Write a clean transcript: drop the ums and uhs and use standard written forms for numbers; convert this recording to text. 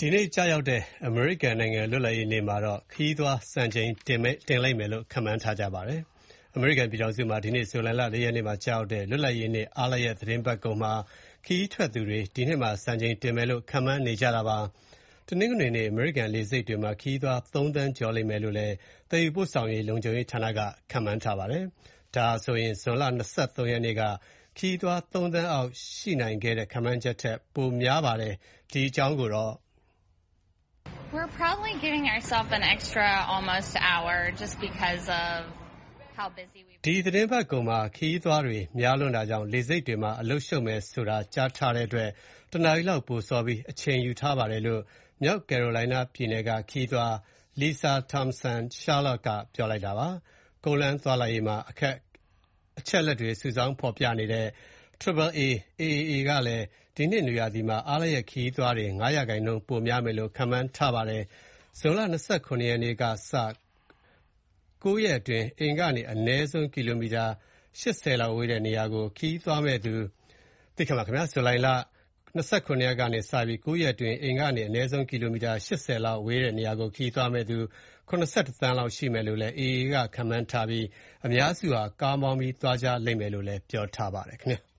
ဒီနေ့ကျရောက်တဲ့အမေရိကန်နိုင်ငံလွတ်လပ်ရေးနေ့မှာခရီးသွားစံချိန်တင်လိမ့်မယ်လို့ခန့်မှန်းထားကြပါတယ်။ အမေရိကန်ပြည်ထောင်စုမှာဒီနေ့ဇူလိုင်လ 4 ရက်နေ့မှာကျရောက်တဲ့လွတ်လပ်ရေးနေ့အားလပ်ရက်သီတင်းပတ်ကုန်မှာခရီးထွက်သူတွေဒီနှစ်မှာစံချိန်တင်မယ်လို့ခန့်မှန်းနေကြတာပါ။ တနင်္ဂနွေနေ့အမေရိကန်လေဆိပ်တွေမှာခရီးသွား 3 သန်းကျော်လိမ့်မယ်လို့လည်းသယ်ယူပို့ဆောင်ရေးလုံခြုံရေးဌာနကခန့်မှန်းထားပါတယ်။ ဒါဟာဆိုရင်ဇွန်လ 23 ရက်နေ့ကခရီးသွား 3 သန်းအောက်ရှိနိုင်ခဲ့တဲ့ခန့်မှန်းချက်ထက်ပိုများပါတယ်။ ဒီအကြောင်း We're probably giving ourselves an extra almost hour just because of how busy we've ဒီသီတင်းပတ်ကုန်မှာခရီးသွားတွေများလွန်းတာကြောင့်လေဆိပ်တွေမှာအလုပ်ရှုပ်မယ်ဆိုတာကြားထားတဲ့အတွက်တနာရီလောက်ပိုစောပြီးအချိန်ယူထားပါတယ်လို့မြောက်ကယ်ရိုလိုင်းနားပြည်နယ်ကခရီးသွား Lisa Thompson-Charlotte ကပြောလိုက်တာပါ။ ကုန်းလမ်းသွားလာရေးမှာအချက်အလက်တွေစုဆောင်းဖော်ပြနေတဲ့ AAA ကလည်းဒီနှစ်နွေရာသီမှာအားလပ်ရက်ခရီးသွားတွေ 5% ပိုများမယ်လို့ခန့်မှန်းထားပါတယ်။ ဇွန်လ ၂၇ ရက်နေ့ကစ 9 ရက်အတွင်းအိမ်ကနေ အနည်းဆုံးကီလိုမီတာ 80 လောက်ဝေးတဲ့နေရာကို ဇူလိုင်လ ၂၇ ရက်ကနေစပြီး 9 ရက်အတွင်းအိမ်ကနေ အနည်းဆုံးကီလိုမီတာ 80 လောက်ဝေးတဲ့နေရာကိုခရီးသွားမယ့်သူ ၇၁ သန်းလောက်ရှိမယ်လို့လည်း AA ကခန့်မှန်းထားပြီးအများစုဟာကားမောင်းပြီးသွားကြလိမ့်မယ်လို့လည်းပြောထားပါတယ်ခင်ဗျာ။